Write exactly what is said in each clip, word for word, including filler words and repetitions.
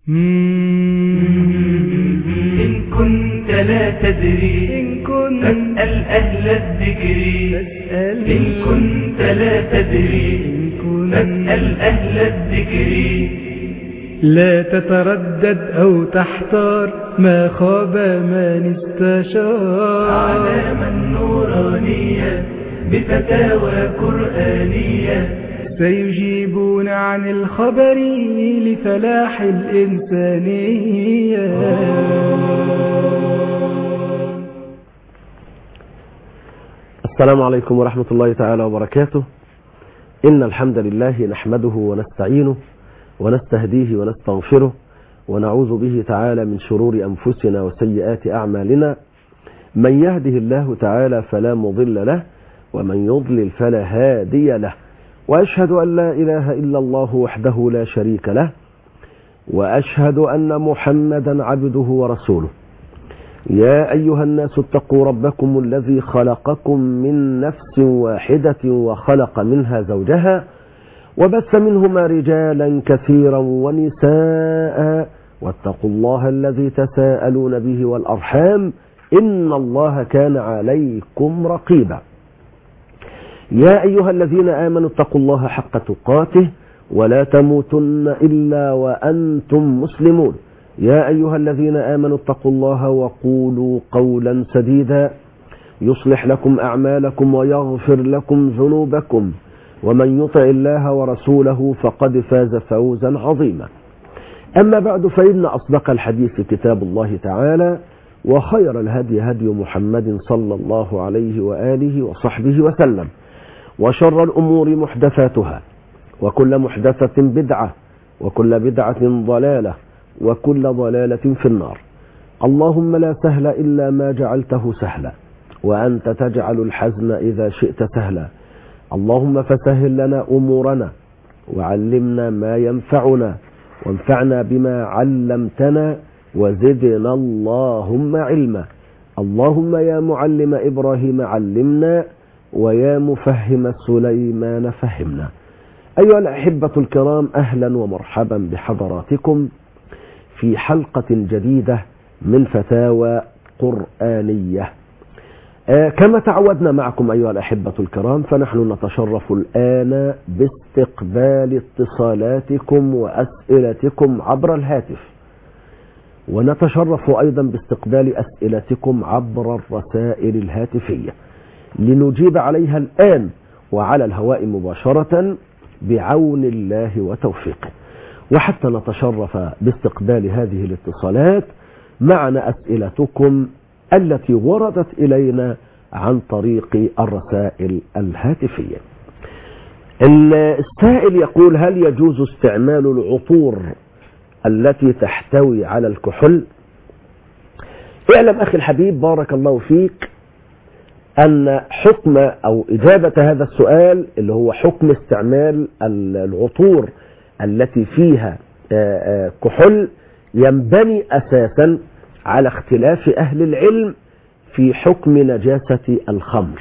إن كنت لا تدري إن كنت فاسأل أهل الذكر إن كنت لا تدري إن كنت فاسأل أهل الذكر. لا تتردد أو تحتار ما خاب من استشار. علامة نورانية بفتاوى قرآنية سيجيبون عن الخبر لفلاح الإنسانية. السلام عليكم ورحمة الله تعالى وبركاته. إن الحمد لله نحمده ونستعينه ونستهديه ونستغفره ونعوذ به تعالى من شرور أنفسنا وسيئات أعمالنا. من يهده الله تعالى فلا مضل له ومن يضلل فلا هادي له. وأشهد أن لا إله إلا الله وحده لا شريك له وأشهد أن محمدا عبده ورسوله. يا أيها الناس اتقوا ربكم الذي خلقكم من نفس واحدة وخلق منها زوجها وبث منهما رجالا كثيرا ونساء واتقوا الله الذي تساءلون به والأرحام إن الله كان عليكم رقيبا. يا أيها الذين آمنوا اتقوا الله حق تقاته ولا تموتن إلا وأنتم مسلمون. يا أيها الذين آمنوا اتقوا الله وقولوا قولا سديدا يصلح لكم أعمالكم ويغفر لكم ذنوبكم ومن يطع الله ورسوله فقد فاز فوزا عظيما. أما بعد فإن أصدق الحديث كتاب الله تعالى وخير الهدي هدي محمد صلى الله عليه وآله وصحبه وسلم وشر الأمور محدثاتها وكل محدثة بدعة وكل بدعة ضلالة وكل ضلالة في النار. اللهم لا سهل إلا ما جعلته سهلا وأنت تجعل الحزن إذا شئت سهلا. اللهم فسهل لنا أمورنا وعلمنا ما ينفعنا وانفعنا بما علمتنا وزدنا اللهم علما. اللهم يا معلم إبراهيم علمنا ويا مفهم سليمان فهمنا. أيها الأحبة الكرام، أهلا ومرحبا بحضراتكم في حلقة جديدة من فتاوى قرآنية. آه كما تعودنا معكم أيها الأحبة الكرام، فنحن نتشرف الآن باستقبال اتصالاتكم وأسئلتكم عبر الهاتف، ونتشرف أيضا باستقبال أسئلتكم عبر الرسائل الهاتفية لنجيب عليها الآن وعلى الهواء مباشرة بعون الله وتوفيقه. وحتى نتشرف باستقبال هذه الاتصالات معنا أسئلتكم التي وردت إلينا عن طريق الرسائل الهاتفية. السائل يقول: هل يجوز استعمال العطور التي تحتوي على الكحول؟ اعلم أخي الحبيب بارك الله فيك أن حكم أو إجابة هذا السؤال اللي هو حكم استعمال العطور التي فيها كحول ينبني أساسا على اختلاف أهل العلم في حكم نجاسة الخمر.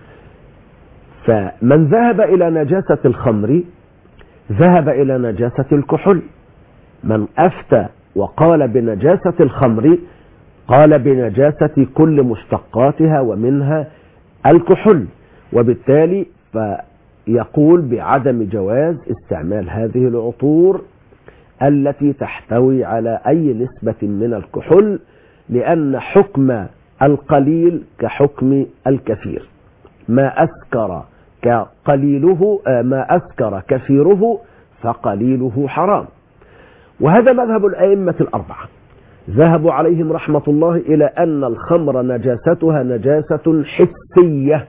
فمن ذهب إلى نجاسة الخمر ذهب إلى نجاسة الكحول. من أفتى وقال بنجاسة الخمر قال بنجاسة كل مشتقاتها ومنها الكحول، وبالتالي فيقول بعدم جواز استعمال هذه العطور التي تحتوي على أي نسبة من الكحول، لأن حكم القليل كحكم الكثير. ما أسكر كقليله ما أسكر كثيره فقليله حرام. وهذا مذهب الأئمة الأربعة، ذهبوا عليهم رحمة الله إلى أن الخمر نجاستها نجاسة حسية،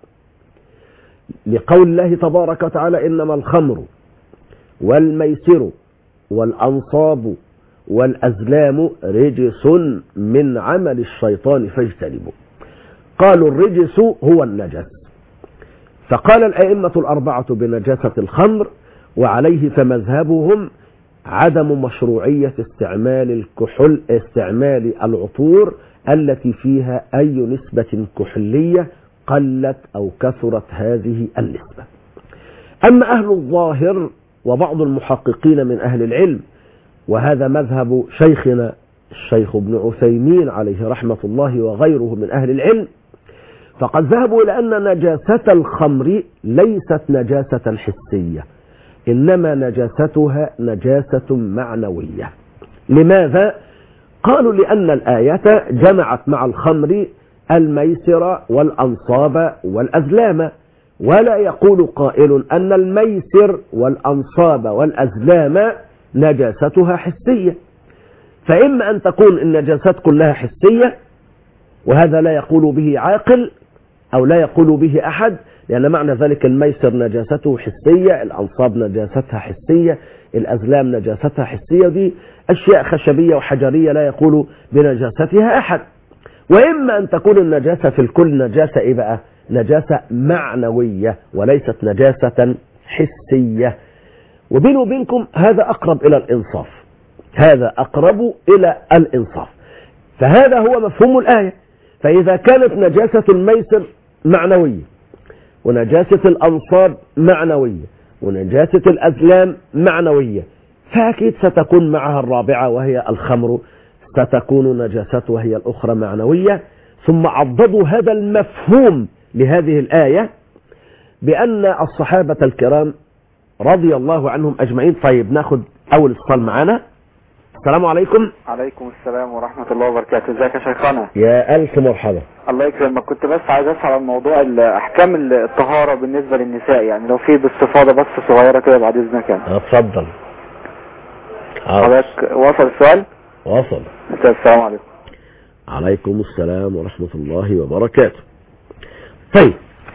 لقول الله تبارك وتعالى: إنما الخمر والميسر والأنصاب والأزلام رجس من عمل الشيطان فاجتنبوا. قالوا الرجس هو النجس، فقال الأئمة الأربعة بنجاسة الخمر، وعليه فمذهبهم عدم مشروعية استعمال الكحول استعمال العطور التي فيها أي نسبة كحولية قلت أو كثرت هذه النسبة. أما أهل الظاهر وبعض المحققين من أهل العلم وهذا مذهب شيخنا الشيخ ابن عثيمين عليه رحمة الله وغيره من أهل العلم، فقد ذهبوا إلى أن نجاسة الخمر ليست نجاسة حسية، إنما نجاستها نجاسة معنوية. لماذا؟ قالوا لأن الآية جمعت مع الخمر الميسر والأنصاب والأزلام، ولا يقول قائل أن الميسر والأنصاب والأزلام نجاستها حسية، فإما أن تكون النجاسات كلها حسية وهذا لا يقول به عاقل أو لا يقول به أحد، لأن معنى ذلك الميسر نجاسته حسية، الأنصاب نجاستها حسية، الأزلام نجاستها حسية، دي أشياء خشبية وحجرية لا يقول بنجاستها أحد. وإما أن تكون النجاسة في الكل نجاسة إيه بقى؟ نجاسة معنوية وليست نجاسة حسية. وبيني وبينكم هذا أقرب إلى الإنصاف، هذا أقرب إلى الإنصاف. فهذا هو مفهوم الآية. فإذا كانت نجاسة الميسر معنوية ونجاسة الأنصاب معنوية ونجاسة الأزلام معنوية، فأكيد ستكون معها الرابعة وهي الخمر، ستكون نجاستها هي الأخرى معنوية. ثم عضدوا هذا المفهوم لهذه الآية بأن الصحابة الكرام رضي الله عنهم أجمعين. طيب ناخد أول اتصال معنا. السلام عليكم. عليكم السلام ورحمة الله وبركاته. ازيك يا شيخنا؟ يا ألف مرحبا. الله يكرمك. كنت بس عايز اسأل عن موضوع احكام الطهارة بالنسبة للنساء، يعني لو في باستفاضة بس صغيرة كده بعد اذنك. يعني اتفضل. حضرتك وصل السؤال؟ وصل. السلام عليكم. عليكم السلام ورحمة الله وبركاته. طيب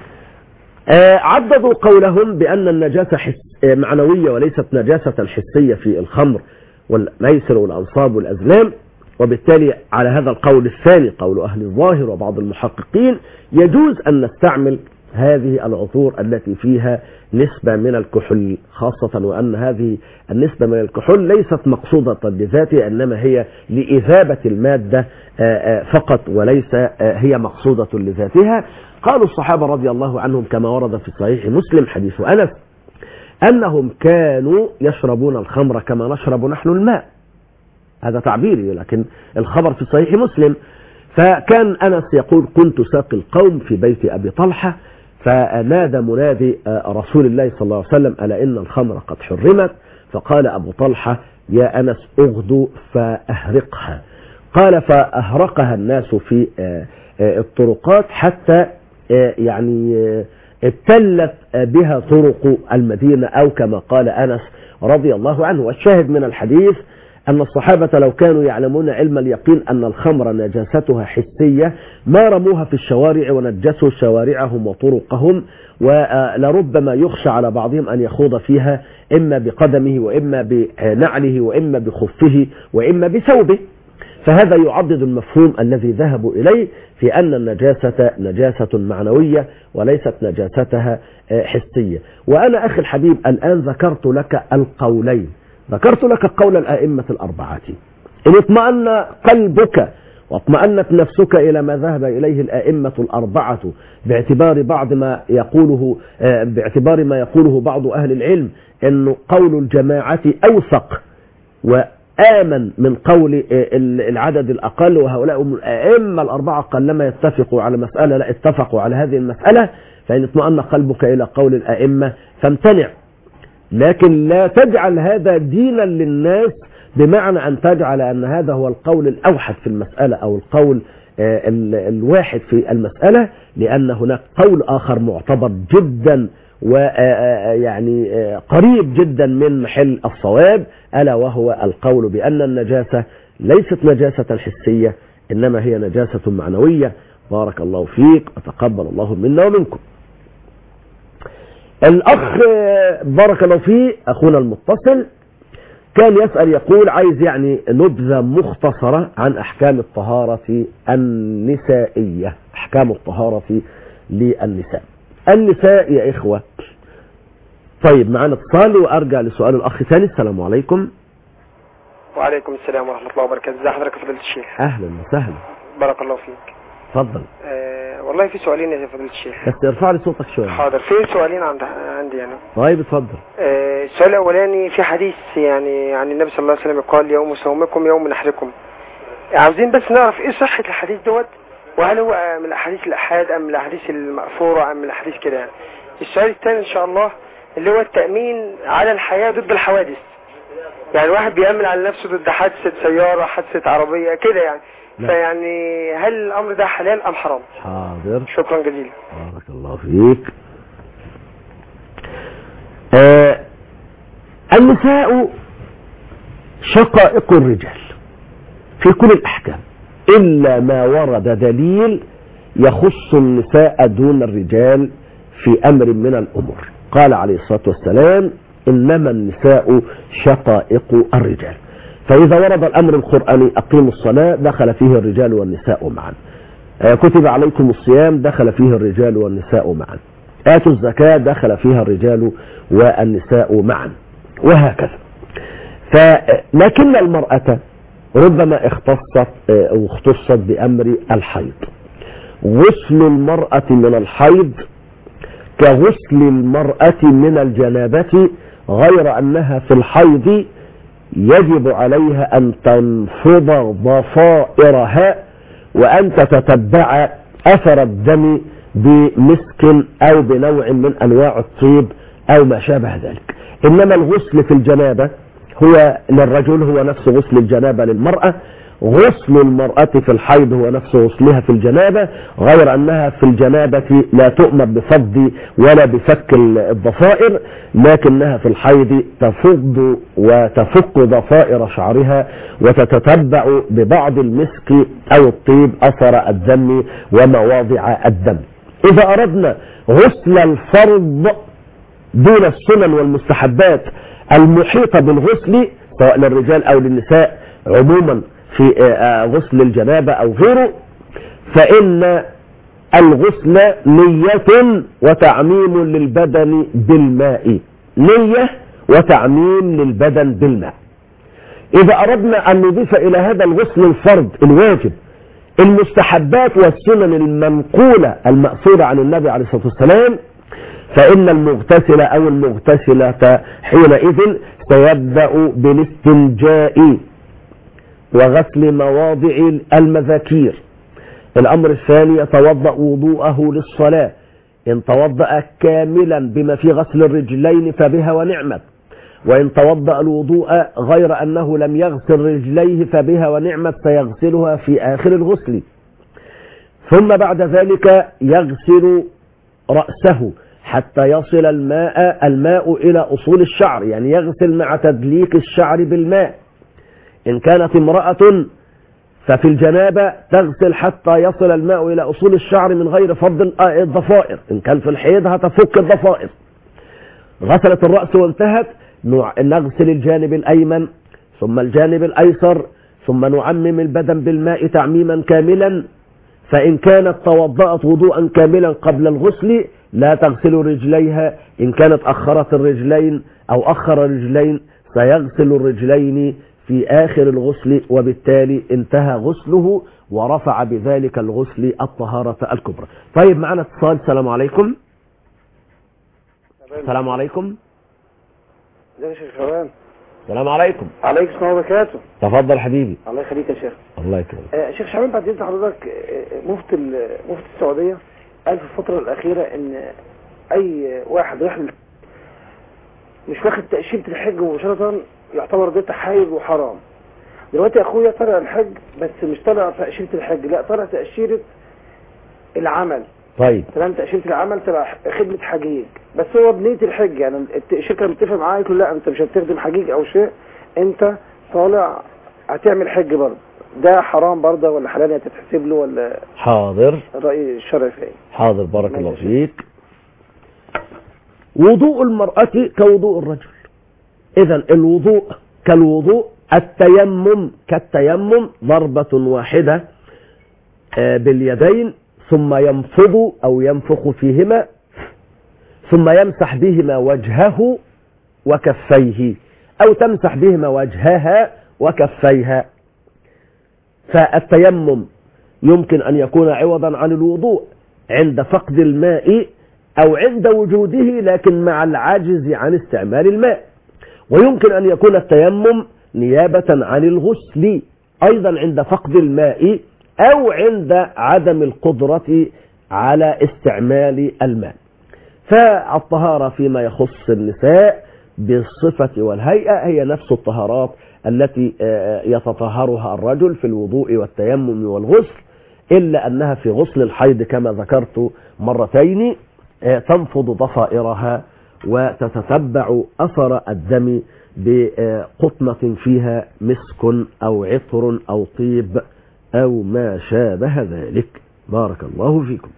آه عددوا قولهم بأن النجاسة حس آه معنوية وليست نجاسة حسية في الخمر والميسر والأنصاب والأزلام، وبالتالي على هذا القول الثاني قول أهل الظاهر وبعض المحققين يجوز أن نستعمل هذه العطور التي فيها نسبة من الكحول خاصة، وأن هذه النسبة من الكحول ليست مقصودة لذاتها إنما هي لإذابة المادة فقط وليس هي مقصودة لذاتها. قالوا الصحابة رضي الله عنهم كما ورد في صحيح مسلم حديث أنس أنهم كانوا يشربون الخمر كما نشرب نحن الماء، هذا تعبيري لكن الخبر في صحيح مسلم. فكان أنس يقول كنت ساقي القوم في بيت أبي طلحة فنادى منادي رسول الله صلى الله عليه وسلم ألا إن الخمر قد حرمت، فقال أبو طلحة يا أنس أغدو فأهرقها. قال فأهرقها الناس في الطرقات حتى يعني ابتلت بها طرق المدينة أو كما قال أنس رضي الله عنه. والشاهد من الحديث أن الصحابة لو كانوا يعلمون علم اليقين أن الخمر نجاستها حسية ما رموها في الشوارع ونجسوا شوارعهم وطرقهم، ولربما يخشى على بعضهم أن يخوض فيها إما بقدمه وإما بنعله وإما بخفه وإما بثوبه. فهذا يعضد المفهوم الذي ذهبوا إليه في أن النجاسة نجاسة معنوية وليست نجاستها حسية. وأنا أخي الحبيب الآن ذكرت لك القولين، ذكرت لك قول الآئمة الأربعة، إن اطمأن قلبك واطمأنت نفسك إلى ما ذهب إليه الآئمة الأربعة باعتبار بعض ما يقوله باعتبار ما يقوله بعض أهل العلم أنه قول الجماعة أوثق وآمن من قول العدد الأقل، وهؤلاء الآئمة الأربعة قلما يتفقوا على مسألة لا اتفقوا على هذه المسألة، فإن اطمأن قلبك إلى قول الآئمة فامتنع. لكن لا تجعل هذا دينا للناس بمعنى أن تجعل أن هذا هو القول الأوحد في المسألة أو القول الواحد في المسألة، لأن هناك قول آخر معتبر جدا ويعني قريب جدا من محل الصواب، ألا وهو القول بأن النجاسة ليست نجاسة حسية إنما هي نجاسة معنوية. بارك الله فيك وتقبل الله منا ومنكم. الأخ بارك الله فيه أخونا المتصل كان يسأل يقول عايز يعني نبذة مختصرة عن أحكام الطهارة النسائية، أحكام الطهارة للنساء. النساء يا إخوة. طيب معنا اتصال وأرجع لسؤال الأخ ثاني. السلام عليكم. وعليكم السلام ورحمة الله وبركاته. ازي حضرتك يا فضيلة الشيخ؟ أهلا وسهلا. بارك الله فيك. اتفضل. أه والله في سؤالين يا فضيلة الشيخ. بس ارفع لي صوتك شويه. حاضر. في سؤالين عند عندي انا. طيب اتفضل. آه السؤال الاولاني في حديث يعني عن النبي صلى الله عليه وسلم قال يوم صومكم يوم نحركم. عاوزين بس نعرف ايه صحة الحديث دوت، وهل هو من الاحاديث الاحاد ام من الاحاديث المأثورة ام من الاحاديث كده يعني. السؤال الثاني ان شاء الله اللي هو التأمين على الحياة ضد الحوادث. يعني الواحد بيأمن على نفسه ضد حادثة سيارة، حادثة عربية كده يعني. لا. فيعني هل الامر ده حلال ام حرام؟ حاضر. شكرا جزيلا. بارك الله فيك. آه النساء شقائق الرجال في كل الأحكام إلا ما ورد دليل يخص النساء دون الرجال في أمر من الأمور. قال عليه الصلاة والسلام إنما النساء شقائق الرجال. فإذا ورد الأمر القرآني أقيموا الصلاة دخل فيه الرجال والنساء معا. كتب عليكم الصيام دخل فيه الرجال والنساء معا. آتوا الزكاة دخل فيها الرجال والنساء معا، وهكذا. لكن المرأة ربما اختصت أو اختصت بأمر الحيض. غسل المرأة من الحيض كغسل المرأة من الجنابة، غير أنها في الحيض يجب عليها أن تنفض ضفائرها وأن تتتبع أثر الدم بمسك أو بنوع من أنواع الطيب أو ما شابه ذلك. إنما الغسل في الجنابة هو للرجل هو نفس غسل الجنابة للمرأة. غسل المرأة في الحيض هو نفس غسلها في الجنابة، غير أنها في الجنابة لا تؤمر بفض ولا بفك الضفائر، لكنها في الحيض تفض وتفك ضفائر شعرها وتتتبع ببعض المسك أو الطيب أثر الدم ومواضع الدم. إذا أردنا غسل الفرض دون السنن والمستحبات المحيطة بالغسل سواء للرجال أو للنساء عموما في غسل الجنابة أو غيره، فإن الغسل نية وتعميم للبدن بالماء. نية وتعميم للبدن بالماء. إذا أردنا أن نضيف إلى هذا الغسل الفرض الواجب المستحبات والسنن المنقولة المأثورة عن النبي عليه الصلاة والسلام، فإن المغتسل أو المغتسلة حينئذ سيبدأ بالاستنجاء وغسل مواضع المذاكير. الأمر الثاني يتوضأ وضوءه للصلاة، إن توضأ كاملا بما في غسل الرجلين فبها ونعمت، وإن توضأ الوضوء غير أنه لم يغسل رجليه فبها ونعمت سيغسلها في آخر الغسل. ثم بعد ذلك يغسل رأسه حتى يصل الماء الماء إلى أصول الشعر، يعني يغسل مع تدليك الشعر بالماء. إن كانت امرأة ففي الجنابة تغسل حتى يصل الماء إلى أصول الشعر من غير فض الضفائر. إن كان في الحيض هتفك الضفائر. غسلت الرأس وانتهت نغسل الجانب الأيمن ثم الجانب الأيسر ثم نعمم البدن بالماء تعميما كاملا. فإن كانت توضأت وضوءا كاملا قبل الغسل لا تغسل رجليها. إن كانت أخرت الرجلين أو أخر الرجلين سيغسل الرجلين في آخر الغسل، وبالتالي انتهى غسله ورفع بذلك الغسل الطهارة الكبرى. طيب معنا اتصال. السلام عليكم. السلام عليكم. ازيك يا شيخ شباب؟ السلام عليكم. عليكم السلام وبركاته. تفضل حبيبي. الله يخليك يا شيخ. الله يكرمك. آه شيخ شعبان، بعد اذن حضرتك، مفتي مفتي السعوديه قال في الفتره الاخيره ان اي واحد رايح مش واخد تاشيره الحج مباشره يعتبر ده تحايل وحرام. دلوقتي اخويا طلع الحج بس مش طلع تاشيره الحج، لا طلع تاشيره العمل. طيب تمام، تاشيره العمل تبع خدمه حجيج، بس هو بنيه الحج. يعني الشركه متفق معاه يقول لا انت مش هتخدم حجيج او شيء، انت طالع هتعمل حج برضه. ده حرام برضه ولا حلال؟ هتتحسب له ولا؟ حاضر. الراي الشرعي في ايه؟ حاضر بارك الله فيك. وضوء المرأة كوضوء الرجل. إذا الوضوء كالوضوء، التيمم كالتيمم، ضربة واحدة باليدين ثم ينفض أو ينفخ فيهما ثم يمسح بهما وجهه وكفيه، أو تمسح بهما وجهها وكفيها. فالتيمم يمكن أن يكون عوضا عن الوضوء، عند فقد الماء أو عند وجوده لكن مع العجز عن استعمال الماء. ويمكن أن يكون التيمم نيابة عن الغسل أيضا عند فقد الماء أو عند عدم القدرة على استعمال الماء. فالطهارة فيما يخص النساء بالصفة والهيئة هي نفس الطهارات التي يتطهرها الرجل في الوضوء والتيمم والغسل، إلا أنها في غسل الحيض كما ذكرت مرتين تنفض ضفائرها وتتتبع أثر الدم بقطنة فيها مسك أو عطر أو طيب أو ما شابه ذلك. بارك الله فيكم.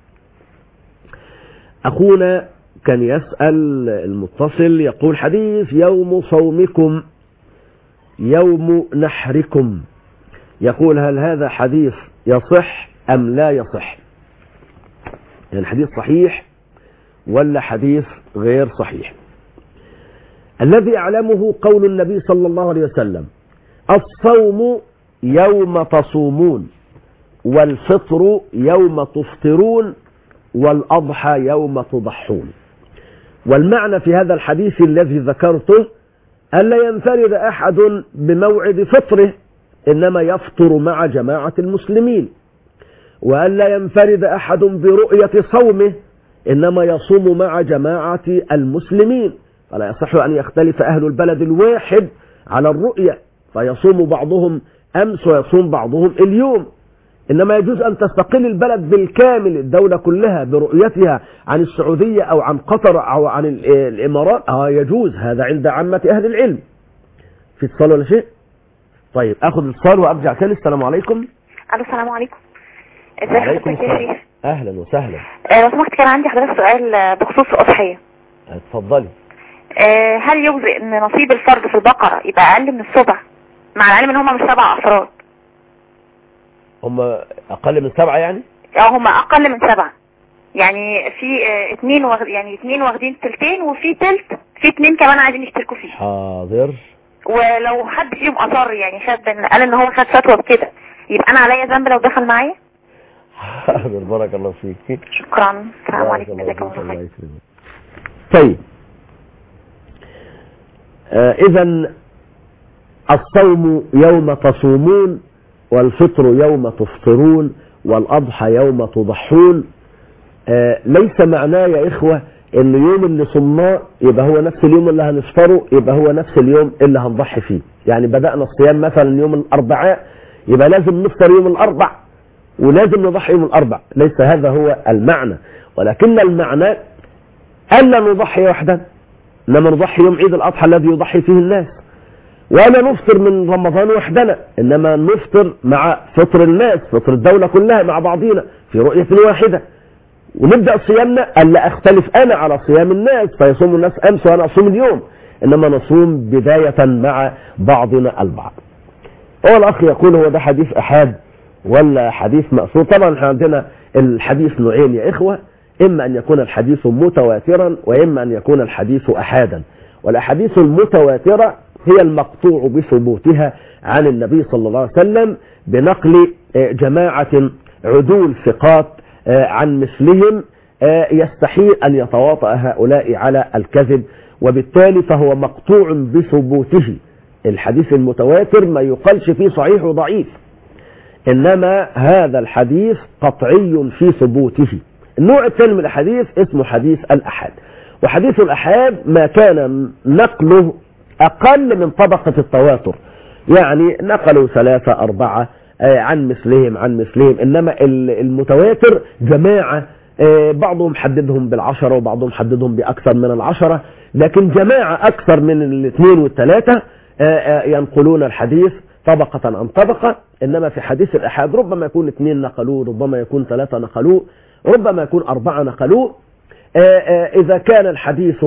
أخونا كان يسأل المتصل يقول حديث يوم صومكم يوم نحركم، يقول هل هذا حديث يصح أم لا يصح؟ يعني حديث صحيح ولا حديث غير صحيح؟ الذي أعلمه قول النبي صلى الله عليه وسلم الصوم يوم تصومون والفطر يوم تفطرون والأضحى يوم تضحون. والمعنى في هذا الحديث الذي ذكرته ألا ينفرد أحد بموعد فطره إنما يفطر مع جماعة المسلمين، وألا ينفرد أحد برؤية صومه إنما يصوم مع جماعة المسلمين. فلا يصح أن يختلف أهل البلد الواحد على الرؤية فيصوم بعضهم أمس ويصوم بعضهم اليوم، إنما يجوز أن تستقل البلد بالكامل الدولة كلها برؤيتها عن السعودية أو عن قطر أو عن الإمارات. آه يجوز هذا عند عامة أهل العلم. في اتصال ولا شيء؟ طيب أخذ الاتصال وأرجع تاني. السلام عليكم. ألو السلام عليكم. ازيك حضرتك يا شيخ؟ أهلا وسهلا. آه لو سمحت كان عندي حضرتك سؤال بخصوص الأضحية. اتفضلي. آه هل يجزئ إن نصيب الفرد في البقرة يبقى أقل من السبع مع العلم إن هم مش سبع أفراد؟ هم أقل من سبعة يعني؟ أو هم أقل من سبعة، يعني في اه اتنين واخد يعني اتنين واخدين تلتين وفي تلت في اتنين كمان عايزين يشتركوا فيه. حاضر. ولو حد فيهم أصر يعني خد قال إن هو خد فتوى بكده يبقى أنا عليا ذنب لو دخل معايا؟ حاضر. بارك الله فيك. شكرا. السلام عليكم. جزاكم الله خير. طيب آه إذا الصوم يوم تصومون والفطر يوم تفطرون والأضحى يوم تضحون. آه ليس معناه يا إخوة إن يوم اللي صمناه يبقى هو نفس اليوم اللي هنفطره يبقى هو نفس اليوم اللي هنضحي فيه. يعني بدأنا الصيام مثلا يوم الأربعاء يبقى لازم نفطر يوم الأربع ولازم نضحي يوم الأربع. ليس هذا هو المعنى، ولكن المعنى ألا نضحي وحدنا، إنما نضحي يوم عيد الأضحى الذي يضحي فيه الناس، ولا نفطر من رمضان وحدنا إنما نفطر مع فطر الناس، فطر الدولة كلها مع بعضنا في رؤية واحدة. ونبدأ صيامنا ألا أختلف أنا على صيام الناس فيصوم الناس أمس وأنا أصوم اليوم، إنما نصوم بداية مع بعضنا البعض. هو الأخ يقول هو ده حديث أحاد ولا حديث مأثور؟ طبعا احنا عندنا الحديث نوعين يا إخوة، إما أن يكون الحديث متواترا وإما أن يكون الحديث أحادا. والأحاديث المتواترة هي المقطوع بثبوتها عن النبي صلى الله عليه وسلم بنقل جماعة عدول ثقات عن مثلهم يستحيل أن يتواطأ هؤلاء على الكذب، وبالتالي فهو مقطوع بثبوته. الحديث المتواتر ما يقالش فيه صحيح وضعيف، إنما هذا الحديث قطعي في ثبوته. النوع الثاني من الحديث اسمه حديث الأحاد، وحديث الأحاد ما كان نقله أقل من طبقة التواتر، يعني نقلوا ثلاثة أربعة عن مثلهم عن مثلهم، إنما المتواتر جماعة بعضهم حددهم بالعشرة وبعضهم حددهم بأكثر من العشرة، لكن جماعة أكثر من الاثنين والثلاثة ينقلون الحديث طبقة عن طبقة. إنما في حديث الأحاد ربما يكون اثنين نقلوه، ربما يكون ثلاثة نقلوه، ربما يكون أربعة نقلوه. إذا كان الحديث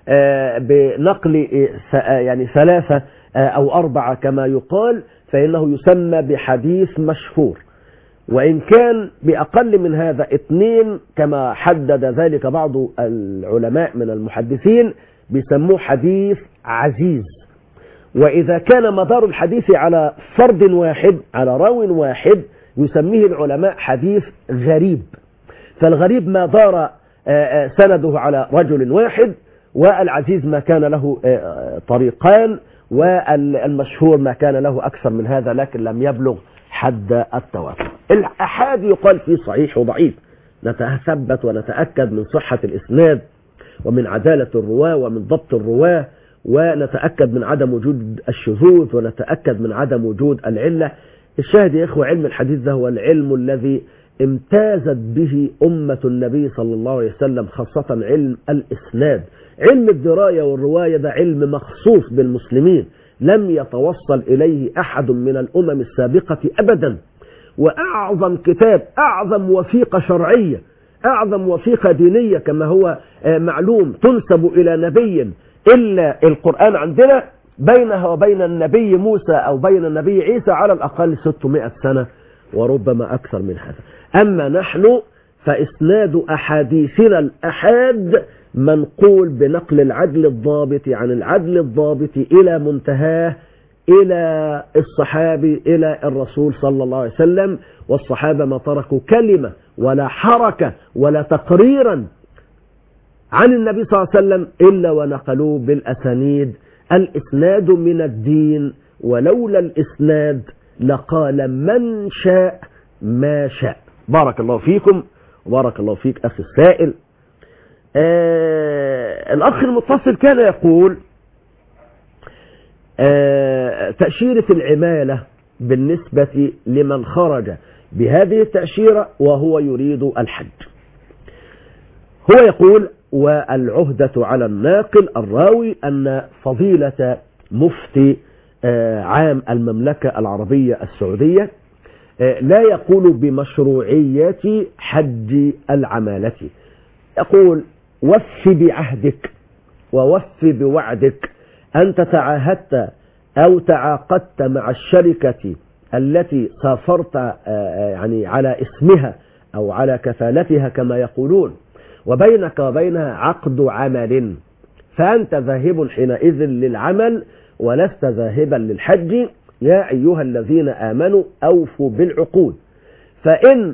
بنقل يعني ثلاثة أو أربعة كما يقال فإنه يسمى بحديث مشهور، وإن كان بأقل من هذا اثنين كما حدد ذلك بعض العلماء من المحدثين بيسموه حديث عزيز. وإذا كان مدار الحديث على فرد واحد على راو واحد يسميه العلماء حديث غريب. فالغريب ما دار سنده على رجل واحد، والعزيز ما كان له طريقان، والمشهور ما كان له أكثر من هذا لكن لم يبلغ حد التواتر. الأحاد يقال فيه صحيح وضعيف، نتثبت ونتأكد من صحة الإسناد ومن عدالة الرواة ومن ضبط الرواة، ونتأكد من عدم وجود الشذوذ، ونتأكد من عدم وجود العلة. الشاهد يا إخوة، علم الحديث ده هو العلم الذي امتازت به أمة النبي صلى الله عليه وسلم، خاصة علم الإسناد. علم الدراية والرواية ده علم مخصوص بالمسلمين، لم يتوصل إليه أحد من الأمم السابقة أبدا. وأعظم كتاب، أعظم وثيقة شرعية، أعظم وثيقة دينية كما هو معلوم تنسب إلى نبي إلا القرآن عندنا، بينها وبين النبي موسى أو بين النبي عيسى على الأقل ستمائة سنة وربما أكثر من هذا. أما نحن فإسناد أحاديثنا الأحاد منقول بنقل العدل الضابط عن العدل الضابط إلى منتهاه، إلى الصحابي، إلى الرسول صلى الله عليه وسلم. والصحابة ما تركوا كلمة ولا حركة ولا تقريرا عن النبي صلى الله عليه وسلم إلا ونقلوه بالأسانيد. الإسناد من الدين، ولولا الإسناد لقال من شاء ما شاء. بارك الله فيكم وبارك الله فيك أخي السائل. آه الأخ المتصل كان يقول آه تأشيرة العمالة بالنسبة لمن خرج بهذه التأشيرة وهو يريد الحج. هو يقول: والعهدة على الناقل الراوي أن فضيلة مفتي آه عام المملكة العربية السعودية آه لا يقول بمشروعية حج العمالة، يقول: وف بعهدك ووف بوعدك، أنت تعاهدت أو تعاقدت مع الشركة التي سافرت يعني على اسمها أو على كفالتها كما يقولون، وبينك وبينها عقد عمل، فأنت ذاهب حينئذ للعمل ولست ذاهبا للحج. يا أيها الذين آمنوا أوفوا بالعقود، فإن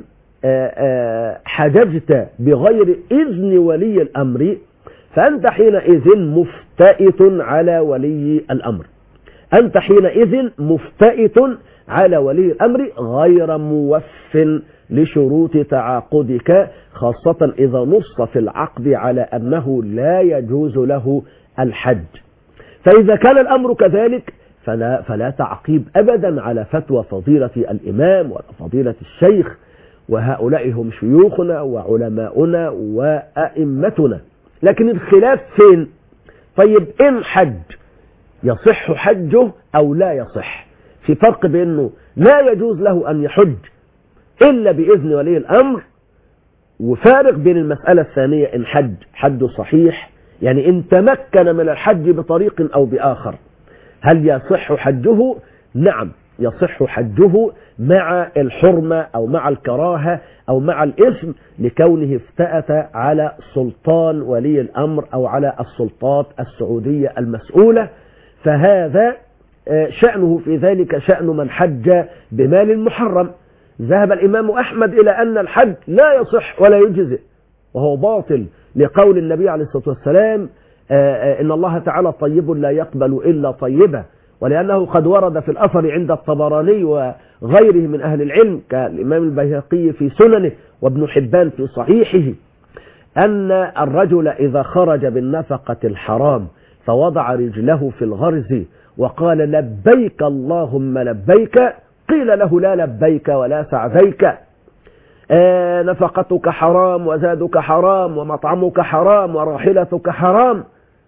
حججت بغير إذن ولي الأمر فأنت حينئذ مفتئت على ولي الأمر، أنت حينئذ مفتئت على ولي الأمر غير موف لشروط تعاقدك، خاصة إذا نص في العقد على أنه لا يجوز له الحج. فإذا كان الأمر كذلك فلا, فلا تعقيب أبدا على فتوى فضيلة الإمام ولا فضيلة الشيخ، وهؤلاء هم شيوخنا وعلماؤنا وأئمتنا. لكن الخلاف فين؟ طيب إن حج يصح حجه أو لا يصح؟ في فرق بأنه لا يجوز له أن يحج إلا بإذن ولي الأمر، وفارق بين المسألة الثانية إن حج حج صحيح، يعني إن تمكن من الحج بطريق أو بآخر، هل يصح حجه؟ نعم يصح حجه مع الحرمة أو مع الكراهة أو مع الإثم لكونه افتأت على سلطان ولي الأمر أو على السلطات السعودية المسؤولة، فهذا شأنه في ذلك شأن من حج بمال محرم. ذهب الإمام أحمد إلى أن الحج لا يصح ولا يجزئ، وهو باطل لقول النبي عليه الصلاة والسلام: إن الله تعالى طيب لا يقبل إلا طيبة، ولأنه قد ورد في الأثر عند الطبراني وغيره من أهل العلم كالإمام البيهقي في سننه وابن حبان في صحيحه أن الرجل إذا خرج بالنفقة الحرام فوضع رجله في الغرز وقال: لبيك اللهم لبيك، قيل له: لا لبيك ولا سعديك، آه نفقتك حرام وزادك حرام ومطعمك حرام وراحلتك حرام،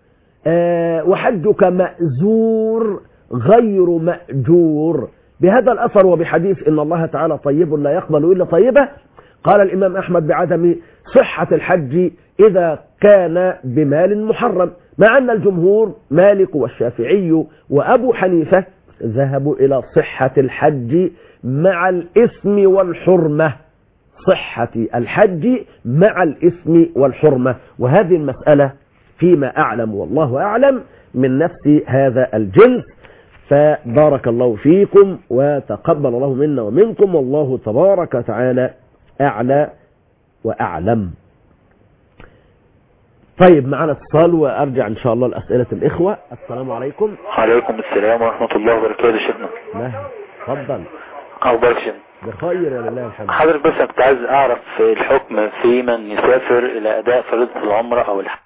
آه وحجك مأزور غير مأجور. بهذا الأثر وبحديث إن الله تعالى طيب لا يقبل إلا طيبة، قال الإمام أحمد بعدم صحة الحج إذا كان بمال محرم، مع أن الجمهور مالك والشافعي وأبو حنيفة ذهبوا إلى صحة الحج مع الإثم والحرمة، صحة الحج مع الإثم والحرمة. وهذه المسألة فيما أعلم والله أعلم من نفس هذا الجنس. فبارك الله فيكم وتقبل الله منا ومنكم، والله تبارك وتعالى أعلى وأعلم. طيب معنا اتصال وأرجع إن شاء الله لأسئلة الإخوة. السلام عليكم. وعليكم السلام ورحمة الله وبركاته. شيخنا مهلا، تفضل. أخبارك شيخنا؟ بخير يا لله الحمد. حضرتك بس كنت عايز أعرف الحكم في من يسافر إلى أداء فريضة العمرة أو الحج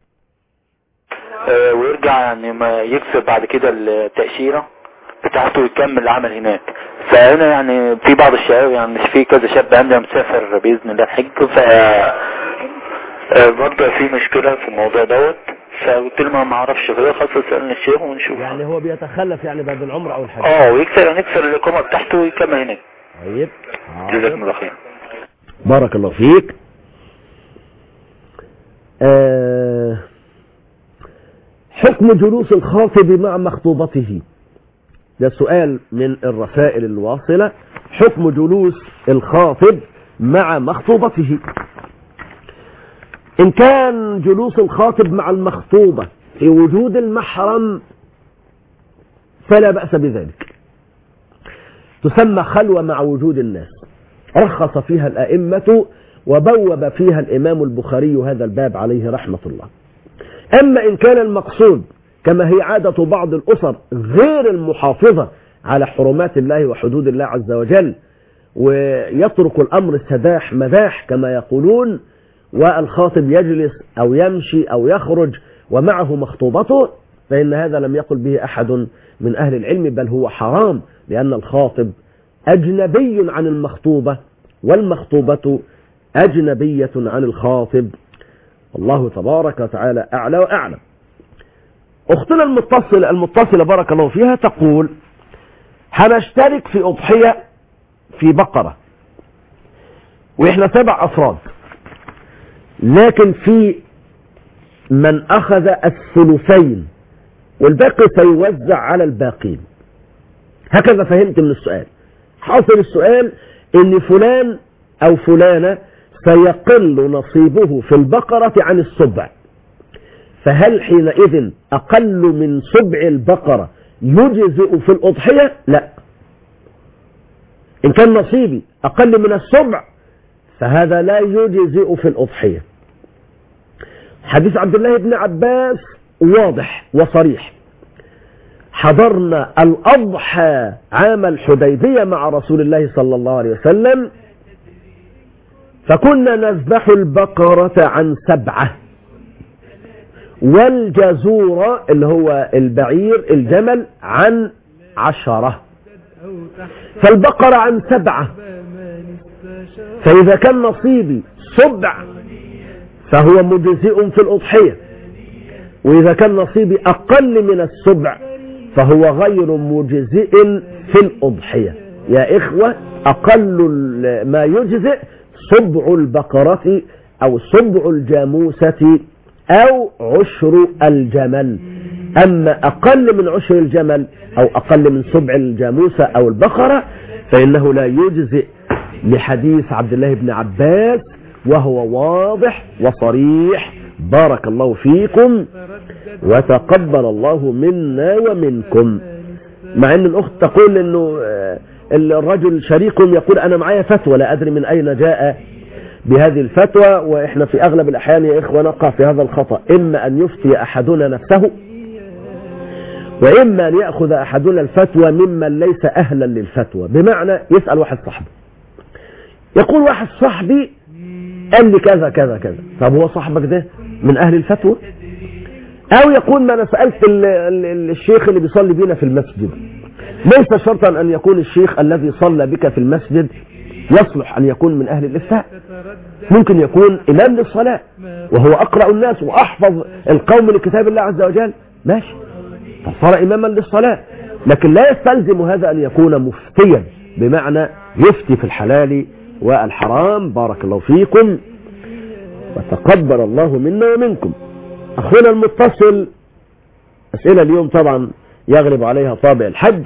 أه ويرجع يعني ما يكسب بعد كده التأشيرة بتاعته ويكمل العمل هناك. فهنا يعني في بعض الشباب يعني مش في كذا شاب عندنا مسافر بإذن الله الحج، ف برضه في مشكلة في الموضوع دوت، فقلت له ما اعرفش كده خلاص سألنا الشيخ ونشوف. يعني هو بيتخلف يعني بعد العمرة او الحج؟ اه ويكسر يكسر الإقامة بتاعته ويكمل هناك. طيب جزاكم الله خير. بارك الله فيك. آه حكم جلوس الخاطب مع مخطوبته، ده سؤال من الرسائل الواصلة. حكم جلوس الخاطب مع مخطوبته. إن كان جلوس الخاطب مع المخطوبة في وجود المحرم فلا بأس بذلك، تسمى خلوة مع وجود الناس، رخص فيها الأئمة وبوب فيها الإمام البخاري هذا الباب عليه رحمة الله. أما إن كان المقصود كما هي عادة بعض الأسر غير المحافظة على حرمات الله وحدود الله عز وجل، ويترك الأمر سداح مداح كما يقولون، والخاطب يجلس أو يمشي أو يخرج ومعه مخطوبته، فإن هذا لم يقل به أحد من أهل العلم، بل هو حرام، لأن الخاطب أجنبي عن المخطوبة والمخطوبة أجنبية عن الخاطب. الله تبارك وتعالى أعلى وأعلم. أختنا المتصلة المتصلة بارك الله فيها تقول: هنشترك في أضحية في بقرة وإحنا سبع أفراد، لكن في من أخذ الثلثين والباقي سيوزع على الباقين. هكذا فهمت من السؤال. حاصل السؤال إن فلان أو فلانة سيقل نصيبه في البقرة عن السبع، فهل حينئذ أقل من سبع البقرة يجزئ في الأضحية؟ لا. إن كان نصيبي أقل من السبع فهذا لا يجزئ في الأضحية. حديث عبد الله بن عباس واضح وصريح: حضرنا الأضحى عام الحديبية مع رسول الله صلى الله عليه وسلم، فكنا نذبح البقرة عن سبعة، والجزور اللي هو البعير الجمل عن عشرة، فالبقرة عن سبعة. فإذا كان نصيبي سبع فهو مجزئ في الأضحية، وإذا كان نصيبي أقل من السبع فهو غير مجزئ في الأضحية. يا إخوة، أقل ما يجزئ سبع البقرة أو سبع الجاموسة أو عشر الجمل. أما أقل من عشر الجمل أو أقل من سبع الجاموسة أو البقرة فإنه لا يجزئ، لحديث عبد الله بن عباس وهو واضح وصريح. بارك الله فيكم وتقبل الله منا ومنكم. مع أن الأخت تقول أنه الرجل شريك يقول أنا معايا فتوى، لا أدري من أين جاء بهذه الفتوى، وإحنا في أغلب الأحيان يا إخوة نقع في هذا الخطأ، إما أن يفتي أحدنا نفسه، وإما أن يأخذ أحدنا الفتوى ممن ليس أهلا للفتوى. بمعنى يسأل واحد صاحبه، يقول واحد صاحبي قال لي كذا كذا كذا، طب هو صاحبك ده من أهل الفتوى؟ أو يقول ما أنا سألت الشيخ اللي بيصلي بينا في المسجد. ليس شرطا أن يكون الشيخ الذي صلى بك في المسجد يصلح أن يكون من أهل الإفتاء، ممكن يكون إمام للصلاة وهو أقرأ الناس وأحفظ القوم لكتاب الله عز وجل، ماشي، فصار إماما للصلاة، لكن لا يستلزم هذا أن يكون مفتيا، بمعنى يفتي في الحلال والحرام. بارك الله فيكم وتقبل الله منا ومنكم. أخونا المتصل، أسئلة اليوم طبعا يغلب عليها طابع الحج.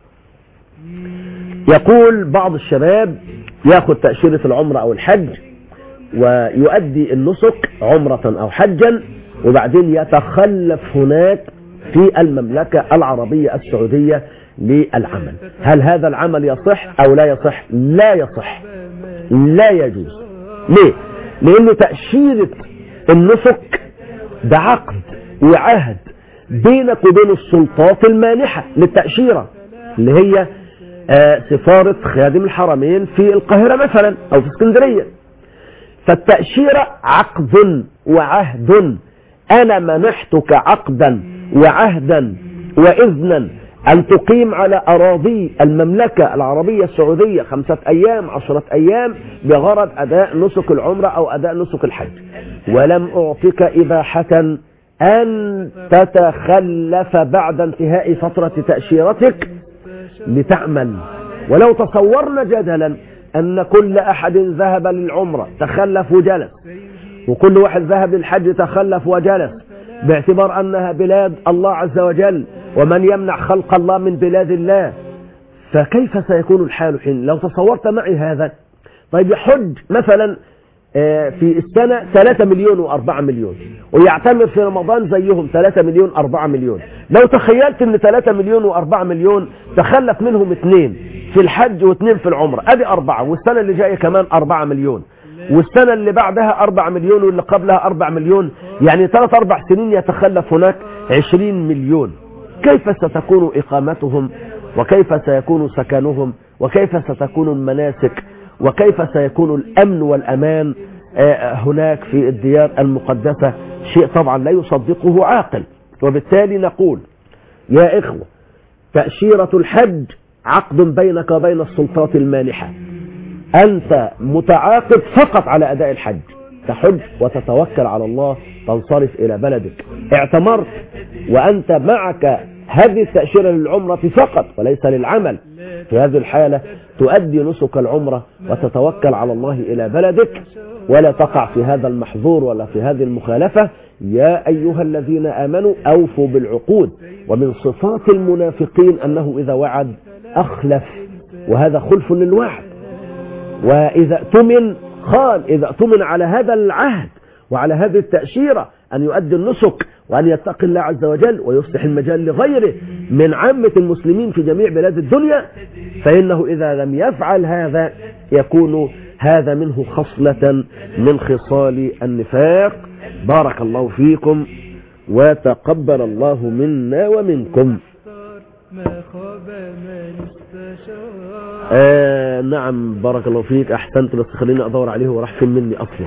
يقول بعض الشباب يأخذ تأشيرة العمرة أو الحج ويؤدي النسك عمرة أو حجا، وبعدين يتخلف هناك في المملكة العربية السعودية للعمل. هل هذا العمل يصح أو لا يصح؟ لا يصح، لا يجوز. ليه؟ لأنه تأشيرة النسك ده عقد وعهد بينك وبين السلطات المانحة للتأشيرة، اللي هي آه سفارة خادم الحرمين في القاهرة مثلا أو في اسكندرية. فالتأشيرة عقد وعهد، أنا منحتك عقدا وعهدا وإذنا أن تقيم على أراضي المملكة العربية السعودية خمسة أيام عشرة أيام بغرض أداء نسك العمرة أو أداء نسك الحج، ولم أعطك إباحة أن تتخلف بعد انتهاء فترة تأشيرتك لتعمل. ولو تصورنا جدلا أن كل أحد ذهب للعمرة تخلف وجلس، وكل واحد ذهب للحج تخلف وجلس، باعتبار أنها بلاد الله عز وجل ومن يمنع خلق الله من بلاد الله، فكيف سيكون الحال حين لو تصورت معي هذا؟ طيب يحج مثلا في السنة ثلاثة مليون وأربعة مليون، ويعتمر في رمضان زيهم ثلاثة مليون أربعة مليون. لو تخيلت ان ثلاثة مليون وأربعة مليون تخلف منهم اثنين في الحج واثنين في العمرة، ادي أربعة، والسنة اللي جاية كمان أربعة مليون، والسنة اللي بعدها أربعة مليون، واللي قبلها أربعة مليون، يعني ثلاث أربع سنين يتخلف هناك عشرين مليون. كيف ستكون إقامتهم، وكيف سيكون سكنهم، وكيف ستكون المناسك، وكيف سيكون الأمن والأمان هناك في الديار المقدسة؟ شيء طبعا لا يصدقه عاقل. وبالتالي نقول يا إخوة، تأشيرة الحج عقد بينك وبين السلطات المانحة، أنت متعاقد فقط على أداء الحج، تحج وتتوكل على الله، تنصرف إلى بلدك. اعتمرت وأنت معك هذه التأشيرة للعمرة فقط وليس للعمل، في هذه الحالة تؤدي نسك العمرة وتتوكل على الله إلى بلدك، ولا تقع في هذا المحظور ولا في هذه المخالفة. يا أيها الذين آمنوا أوفوا بالعقود. ومن صفات المنافقين أنه إذا وعد أخلف، وهذا خلف للوعد. وإذا اؤتمن خان، إذا اؤتمن على هذا العهد وعلى هذه التأشيرة أن يؤدي النسك وأن يتقي الله عز وجل ويصلح المجال لغيره من عامة المسلمين في جميع بلاد الدنيا، فإنه إذا لم يفعل هذا يكون هذا منه خصلة من خصال النفاق. بارك الله فيكم وتقبل الله منا ومنكم. آه نعم بارك الله فيك، أحسنت، بس خليني أدور عليه وراح فين مني أصلا.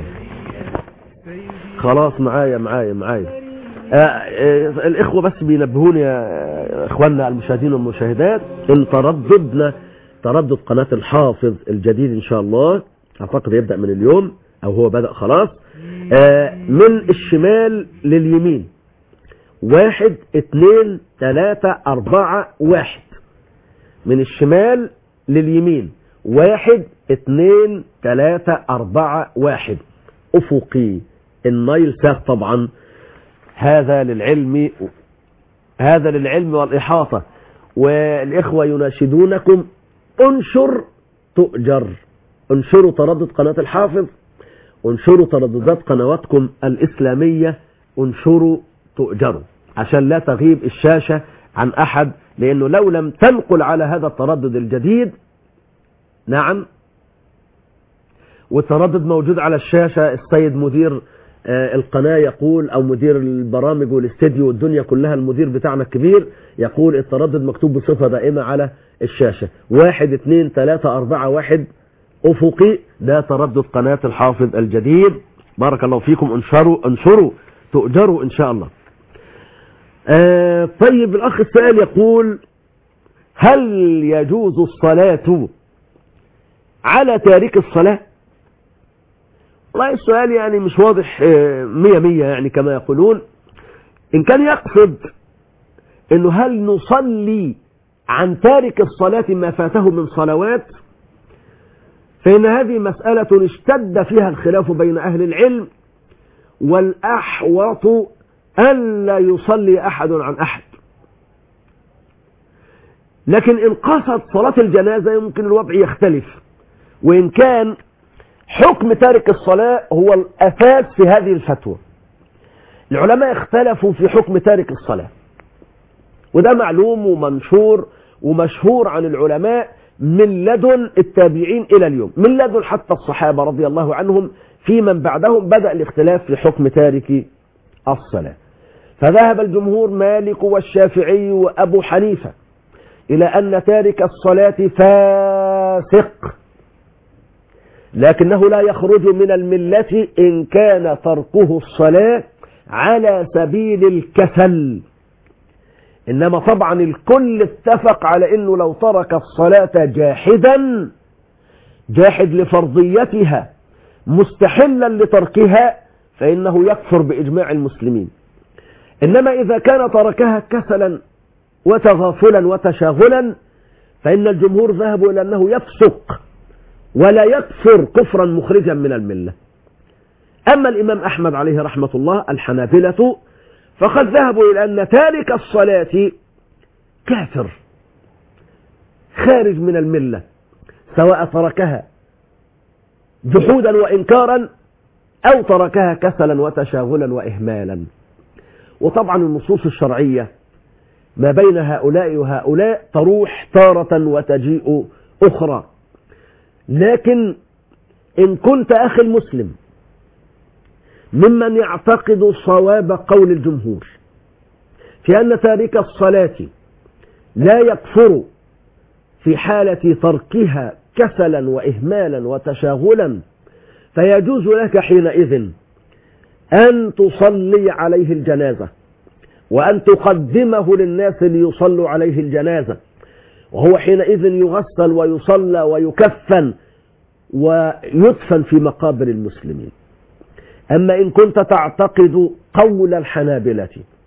خلاص معايا معايا معايا آه آه الإخوة بس بينبهوني يا إخواننا المشاهدين والمشاهدات إن ترددنا تردد قناة الحافظ الجديد إن شاء الله، أعتقد يبدأ من اليوم أو هو بدأ خلاص. آه من الشمال لليمين، واحد اثنين ثلاثة أربعة واحد، من الشمال لليمين واحد اثنين ثلاثة أربعة واحد، أفقي النايل سات طبعا. هذا للعلم هذا للعلم والإحاطة. والإخوة يناشدونكم انشر تؤجر، انشروا تردد قناة الحافظ، انشروا ترددات قنواتكم الإسلامية، انشروا تؤجروا، عشان لا تغيب الشاشة عن أحد، لأنه لو لم تنقل على هذا التردد الجديد، نعم، والتردد موجود على الشاشة، السيد مدير القناة يقول، أو مدير البرامج والاستديو والدنيا كلها، المدير بتاعنا الكبير يقول التردد مكتوب بصفة دائمة على الشاشة، واحد اثنين ثلاثة أربعة واحد أفقي، ده تردد قناة الحافظ الجديد. بارك الله فيكم، انشروا انشروا تؤجروا إن شاء الله. آه طيب الأخ السائل يقول: هل يجوز الصلاة على تارك الصلاة؟ والله السؤال يعني مش واضح مية مية يعني كما يقولون. إن كان يقصد إنه هل نصلي عن تارك الصلاة ما فاته من صلوات، فإن هذه مسألة اشتد فيها الخلاف بين أهل العلم، والأحوط ألا يصلي أحد عن أحد. لكن إن قصد صلاة الجنازة يمكن الوضع يختلف، وإن كان حكم تارك الصلاة هو الأساس في هذه الفتوى. العلماء اختلفوا في حكم تارك الصلاة، وده معلوم ومنشور ومشهور عن العلماء من لدن التابعين إلى اليوم، من لدن حتى الصحابة رضي الله عنهم في من بعدهم بدأ الاختلاف في حكم تارك الصلاة. فذهب الجمهور مالك والشافعي وأبو حنيفة إلى أن تارك الصلاة فاسق، لكنه لا يخرج من الملة إن كان تركه الصلاة على سبيل الكسل. إنما طبعا الكل اتفق على أنه لو ترك الصلاة جاحدا، جاحد لفرضيتها مستحلا لتركها، فإنه يكفر بإجماع المسلمين. إنما إذا كان تركها كسلا وتغافلا وتشاغلا، فإن الجمهور ذهبوا إلى أنه يفسق ولا يكفر كفرا مخرجا من الملة. أما الإمام أحمد عليه رحمة الله الحنابلة فقد ذهبوا إلى أن تارك الصلاة كافر خارج من الملة، سواء تركها جحودا وإنكارا أو تركها كسلا وتشاغلا وإهمالا. وطبعا النصوص الشرعية ما بين هؤلاء وهؤلاء تروح تارة وتجيء أخرى. لكن إن كنت أخي المسلم ممن يعتقد صواب قول الجمهور في أن تارك الصلاة لا يكفر في حالة تركها كسلا وإهمالا وتشاغلا، فيجوز لك حينئذ أن تصلي عليه الجنازة وأن تقدمه للناس ليصلوا عليه الجنازة، وهو حينئذ يغسل ويصلى ويكفن ويدفن في مقابر المسلمين. أما إن كنت تعتقد قول الحنابلة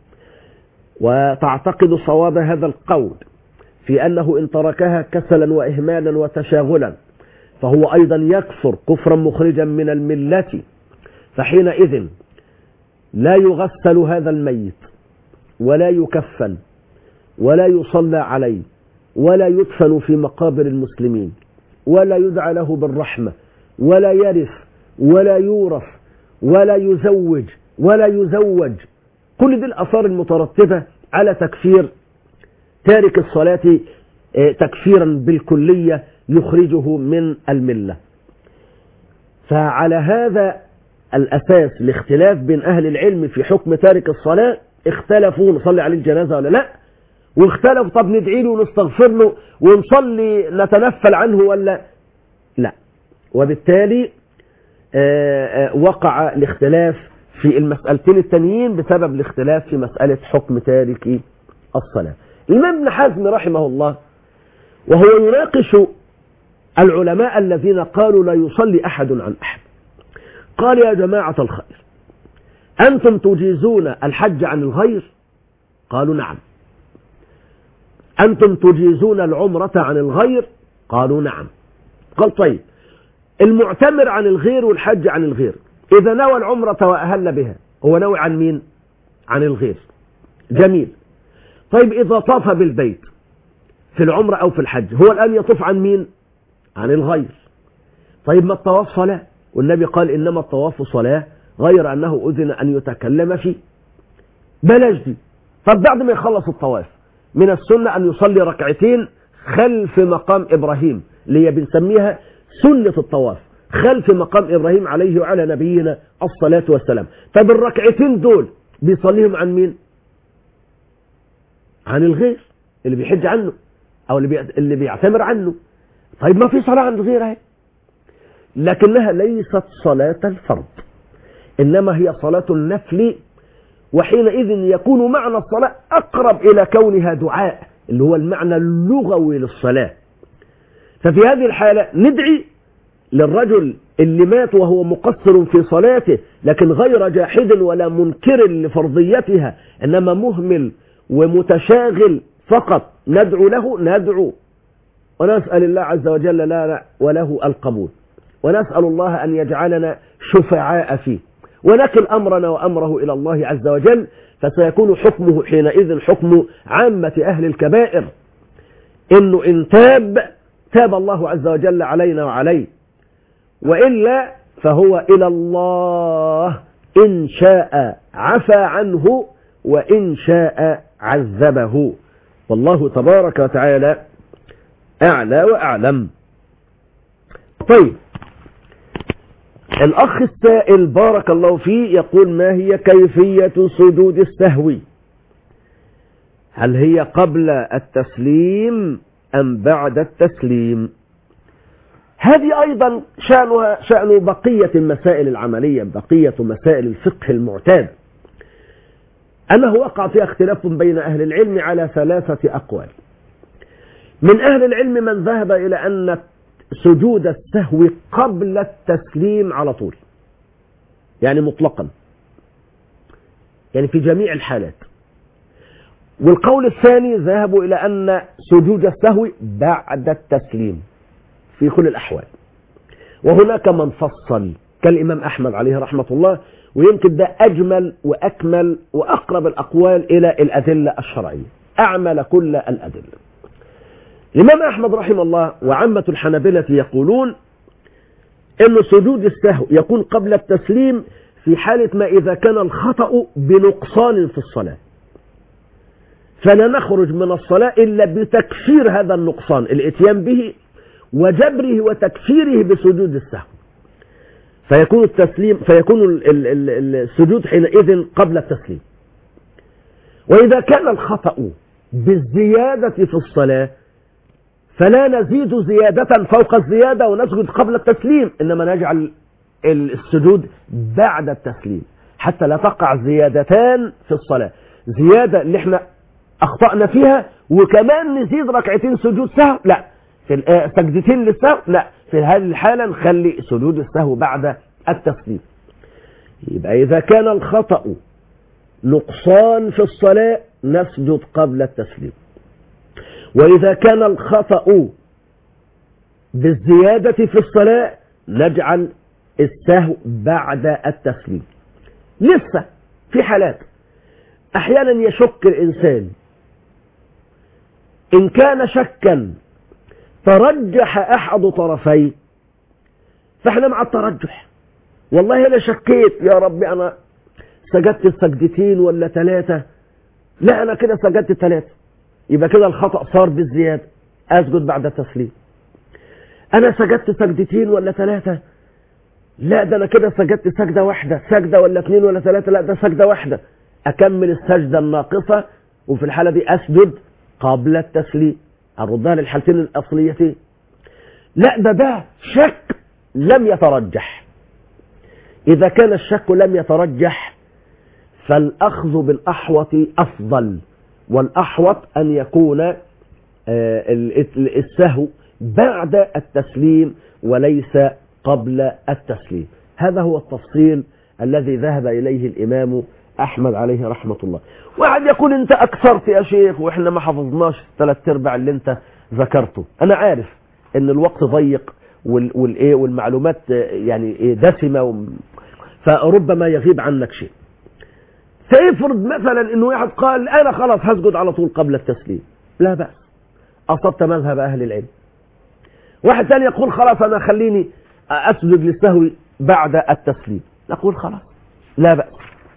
وتعتقد صواب هذا القول في أنه إن تركها كسلا وإهمالا وتشاغلا فهو أيضا يكفر كفرا مخرجا من الملة، فحينئذ لا يغسل هذا الميت ولا يكفن ولا يصلى عليه ولا يدفن في مقابر المسلمين ولا يدعى له بالرحمة ولا يرث ولا يورث ولا يزوج ولا يزوج. كل دي الآثار المترتبة على تكفير تارك الصلاة تكفيرا بالكلية يخرجه من الملة. فعلى هذا الأساس الاختلاف بين أهل العلم في حكم تارك الصلاة، اختلفوا نصلي عليه الجنازة ولا لا، واختلفوا طب ندعي له ونستغفر له ونصلي نتنفل عنه ولا لا. وبالتالي آآ آآ وقع الاختلاف في المسألتين التانيين بسبب الاختلاف في مسألة حكم تارك الصلاة. الإمام ابن حزم رحمه الله وهو يناقش العلماء الذين قالوا لا يصلي أحد عن أحد قال يا جماعة الخير، أنتم تجيزون الحج عن الغير؟ قالوا نعم. أنتم تجيزون العمرة عن الغير؟ قالوا نعم. قال طيب المعتمر عن الغير والحج عن الغير، إذا نوى العمرة وأهل بها هو نوى عن مين؟ عن الغير. جميل. طيب إذا طاف بالبيت في العمرة أو في الحج هو الآن يطوف عن مين؟ عن الغير. طيب ما الطواف صلاة، والنبي قال إنما الطواف صلاة، غير أنه أذن أن يتكلم فيه. بلاش دي. طب بعد ما يخلص الطواف من السنة أن يصلي ركعتين خلف مقام إبراهيم اللي بنسميها سنة الطواف، خلف مقام إبراهيم عليه وعلى نبينا الصلاة والسلام. طب الركعتين دول بيصليهم عن مين؟ عن الغير اللي بيحج عنه أو اللي, بي... اللي بيعتمر عنه. طيب ما في صلاة عن الغير اهي، لكنها ليست صلاة الفرض، إنما هي صلاة النفل، وحينئذ يكون معنى الصلاة أقرب إلى كونها دعاء اللي هو المعنى اللغوي للصلاة. ففي هذه الحالة ندعي للرجل اللي مات وهو مقصر في صلاته لكن غير جاحد ولا منكر لفرضيتها، إنما مهمل ومتشاغل فقط، ندعو له ندعو ونسأل الله عز وجل لا وله القبول، ونسأل الله أن يجعلنا شفعاء فيه، ونكل أمرنا وأمره إلى الله عز وجل، فسيكون حكمه حينئذ حكم عامة أهل الكبائر، إنه إن تاب تاب الله عز وجل علينا وعليه، وإلا فهو إلى الله إن شاء عفى عنه وإن شاء عذبه، والله تبارك وتعالى أعلى وأعلم. طيب الأخ السائل بارك الله فيه يقول: ما هي كيفية سجود السهو؟ هل هي قبل التسليم أم بعد التسليم؟ هذه أيضا شأنها شأن بقية المسائل العملية، بقية مسائل الفقه المعتاد، أنه وقع فيها اختلاف بين أهل العلم على ثلاثة أقوال. من أهل العلم من ذهب إلى أن سجود السهو قبل التسليم على طول، يعني مطلقا، يعني في جميع الحالات. والقول الثاني ذهبوا إلى أن سجود السهو بعد التسليم في كل الأحوال. وهناك من فصل كالإمام أحمد عليه رحمة الله، ويمكن ده أجمل وأكمل وأقرب الأقوال إلى الأدلة الشرعية، أعمل كل الأدلة. الإمام أحمد رحمه الله وعامة الحنابلة يقولون أن سجود السهو يكون قبل التسليم في حالة ما إذا كان الخطأ بنقصان في الصلاة، فلا نخرج من الصلاة إلا بتكفير هذا النقصان، الاتيان به وجبره وتكفيره بسجود السهو، فيكون التسليم فيكون السجود حينئذ قبل التسليم. وإذا كان الخطأ بالزيادة في الصلاة فلا نزيد زيادة فوق الزيادة ونسجد قبل التسليم، إنما نجعل السجود بعد التسليم حتى لا تقع زيادتان في الصلاة، زيادة اللي احنا أخطأنا فيها وكمان نزيد ركعتين سجود سهو، لا، في سجدتين للسهو، لا، في هذه الحالة نخلي سجود السهو بعد التسليم. يبقى إذا كان الخطأ نقصان في الصلاة نسجد قبل التسليم، وإذا كان الخطأ بالزيادة في الصلاة نجعل السهو بعد التسليم. لسه في حالات أحيانا يشك الإنسان، إن كان شكا ترجح أحد طرفيه فإحنا مع الترجح، والله أنا شكيت يا ربي أنا سجدت السجدتين ولا ثلاثة، لا أنا كده سجدت ثلاثة، يبقى كده الخطأ صار بالزيادة، أسجد بعد التسليم. أنا سجدت سجدتين ولا ثلاثة، لا ده أنا كده سجدت سجدة واحدة، سجدة ولا اثنين ولا ثلاثة، لا ده سجدة واحدة، أكمل السجدة الناقصة، وفي الحالة دي أسجد قبل التسليم، أردها للحالتين الأصليتين. لا ده ده شك لم يترجح. إذا كان الشك لم يترجح فالأخذ بالأحوط أفضل، والأحوط أن يكون السهو بعد التسليم وليس قبل التسليم. هذا هو التفصيل الذي ذهب إليه الإمام أحمد عليه رحمة الله. واحد يقول أنت أكثرت يا شيخ وإحنا ما حفظناش ثلاث أرباع اللي أنت ذكرته. أنا عارف أن الوقت ضيق والإيه والمعلومات يعني دسمة، فربما يغيب عنك شيء. فيفرض مثلا أنه واحد قال أنا خلاص هسجد على طول قبل التسليم، لا بأس، أصبت مذهب أهل العلم. واحد ثاني يقول خلاص أنا خليني أسجد للسهو بعد التسليم، نقول خلاص لا بأس.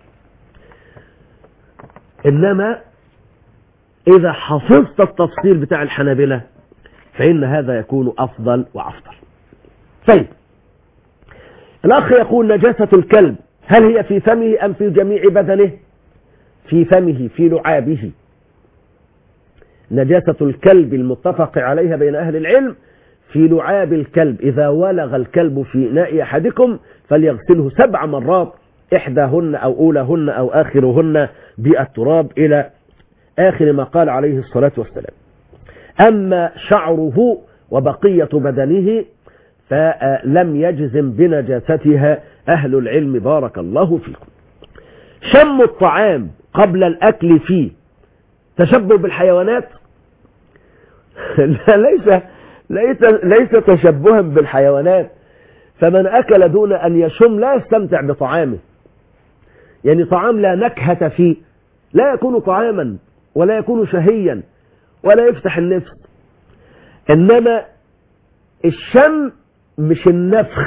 إنما إذا حفظت التفصيل بتاع الحنابلة فإن هذا يكون أفضل وأفضل. طيب، الأخ يقول نجاسة الكلب هل هي في فمه أم في جميع بدنه؟ في فمه، في لعابه. نجاسة الكلب المتفق عليها بين أهل العلم في لعاب الكلب، إذا ولغ الكلب في إناء أحدكم فليغسله سبع مرات، إحداهن أو أولهن أو آخرهن بالتراب، إلى آخر ما قال عليه الصلاة والسلام. أما شعره وبقية بدنه فلم يجزم بنجاستها أهل العلم بارك الله فيكم. شم الطعام قبل الأكل فيه تشبه بالحيوانات؟ ليس ليس ليس تشبها بالحيوانات، فمن أكل دون أن يشم لا يستمتع بطعامه، يعني طعام لا نكهة فيه لا يكون طعاما ولا يكون شهيا ولا يفتح النفس. إنما الشم مش النفخ،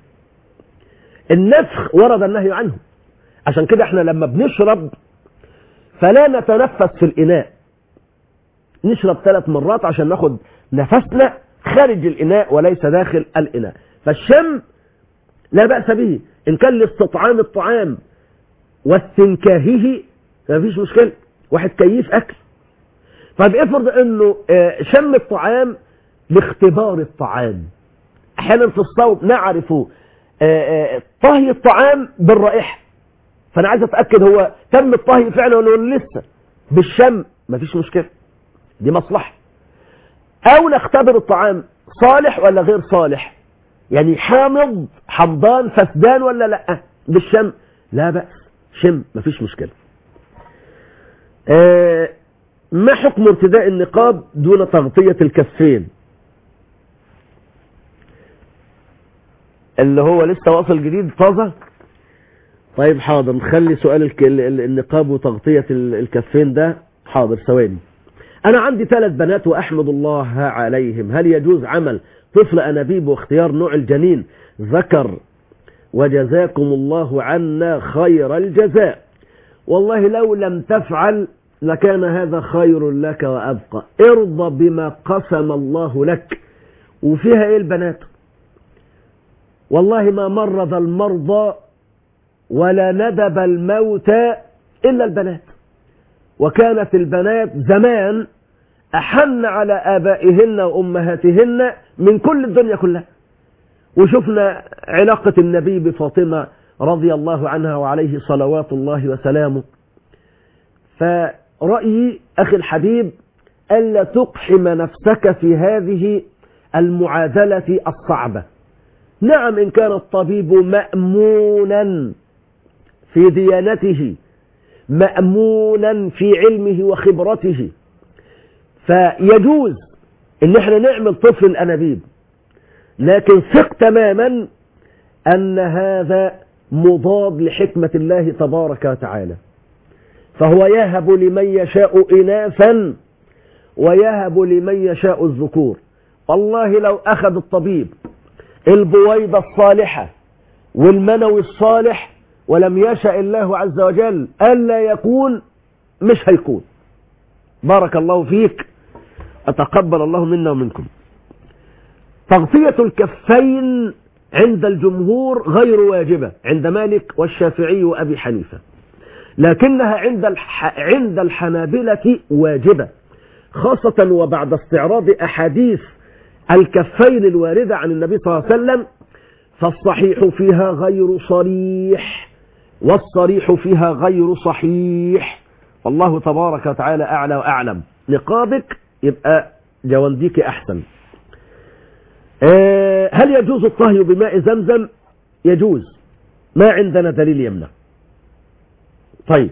النفخ ورد النهي عنه، عشان كده احنا لما بنشرب فلا نتنفس في الإناء، نشرب ثلاث مرات عشان ناخد نفسنا خارج الإناء وليس داخل الإناء. فالشم لا بأس به. إن كان لاستطعام الطعام واستنكاهه ما فيش مشكلة، واحد كيف أكل. طيب افرض أنه شم الطعام لاختبار الطعام. أحيانا في الصوم نعرف طهي الطعام بالرائحة، فأنا عايز أتأكد هو تم الطهي فعلا ولا لسه. بالشم ما فيش مشكلة، دي مصلحة. أو نختبر الطعام صالح ولا غير صالح، يعني حامض حمضان فسدان ولا لا. بالشم لا بأس، شم ما فيش مشكلة. آه ما حكم ارتداء النقاب دون تغطية الكفين؟ اللي هو لسه واصل جديد طازة. طيب حاضر، نخلي سؤال النقاب وتغطية الكفين ده حاضر ثواني. أنا عندي ثلاث بنات وأحمد الله عليهم، هل يجوز عمل طفل أنابيب واختيار نوع الجنين ذكر؟ وجزاكم الله عنا خير الجزاء. والله لو لم تفعل لكان هذا خير لك وأبقى. ارضى بما قسم الله لك. وفيها إيه البنات؟ والله ما مرض المرضى ولا ندب الموتى إلا البنات. وكانت البنات زمان أحن على آبائهن وأمهاتهن من كل الدنيا كلها. وشفنا علاقة النبي بفاطمة رضي الله عنها وعليه صلوات الله وسلامه. فرأيي أخي الحبيب ألا تقحم نفسك في هذه المعادلة الصعبة. نعم إن كان الطبيب مأمونا في ديانته، مأمونا في علمه وخبرته، فيجوز ان احنا نعمل طفل الانابيب، لكن ثق تماما ان هذا مضاد لحكمة الله تبارك وتعالى. فهو يهب لمن يشاء إناثا ويهب لمن يشاء الذكور. والله لو أخذ الطبيب البويضة الصالحة والمنوي الصالح ولم يشاء الله عز وجل ألا يكون، مش هيكون. بارك الله فيك، أتقبل الله منا ومنكم. تغطية الكفين عند الجمهور غير واجبة عند مالك والشافعي وأبي حنيفة، لكنها عند الح... عند الحنابلة واجبة، خاصة وبعد استعراض أحاديث الكفين الواردة عن النبي صلى الله عليه وسلم. فالصحيح فيها غير صريح والصريح فيها غير صحيح، والله تبارك وتعالى أعلى وأعلم. نقابك يبقى جوانديك أحسن. أه هل يجوز الطهي بماء زمزم؟ يجوز، ما عندنا دليل يمنع. طيب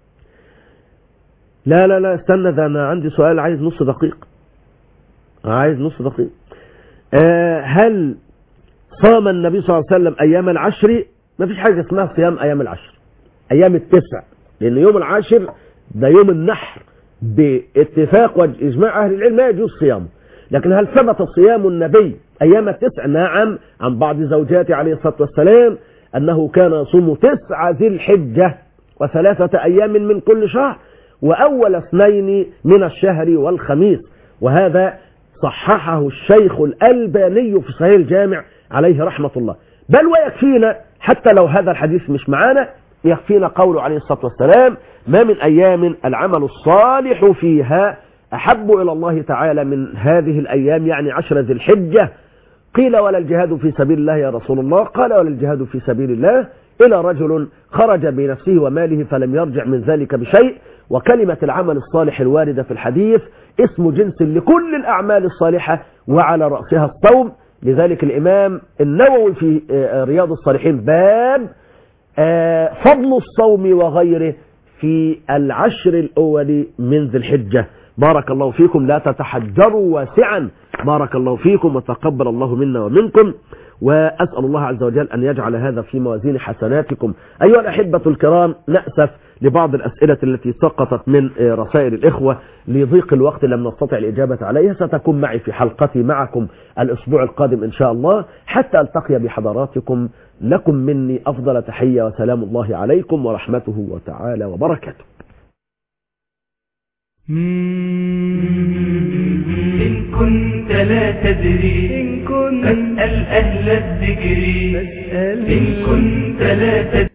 لا لا لا استنى، ده أنا عندي سؤال عايز نص دقيق، عايز نص دقيق. أه هل صام النبي صلى الله عليه وسلم أيام العشر؟ ما فيش حاجة اسمها صيام أيام العشر، أيام التسع، لأن يوم العاشر ده يوم النحر باتفاق وإجماع أهل العلم ما يجوز صيامه. لكن هل ثبت صيام النبي أيام التسع؟ نعم، عن بعض زوجاته عليه الصلاة والسلام أنه كان يصوم تسع ذي الحجة وثلاثة أيام من كل شهر وأول اثنين من الشهر والخميس، وهذا صححه الشيخ الألباني في صحيح الجامع عليه رحمة الله. بل ويكفينا حتى لو هذا الحديث مش معانا، يكفينا قوله عليه الصلاة والسلام: ما من أيام العمل الصالح فيها أحب إلى الله تعالى من هذه الأيام، يعني عشر ذي الحجة. قيل ولا الجهاد في سبيل الله يا رسول الله؟ قال ولا الجهاد في سبيل الله إلى رجل خرج بنفسه وماله فلم يرجع من ذلك بشيء. وكلمة العمل الصالح الواردة في الحديث اسم جنس لكل الأعمال الصالحة وعلى رأسها الصوم. لذلك الإمام النووي في رياض الصالحين باب فضل الصوم وغيره في العشر الأول من ذي الحجة. بارك الله فيكم، لا تتحجروا واسعا. بارك الله فيكم وتقبل الله منا ومنكم، وأسأل الله عز وجل أن يجعل هذا في موازين حسناتكم. أيها الأحبة الكرام، نأسف لبعض الأسئلة التي سقطت من رسائل الإخوة لضيق الوقت لم نستطع الإجابة عليها. ستكون معي في حلقتي معكم الأسبوع القادم إن شاء الله. حتى ألتقي بحضراتكم، لكم مني أفضل تحية وسلام الله عليكم ورحمته وتعالى وبركاته. إن كنت لا تدري إن كنت فاسأل أهل الذكر فاسأل إن كنت لا تدري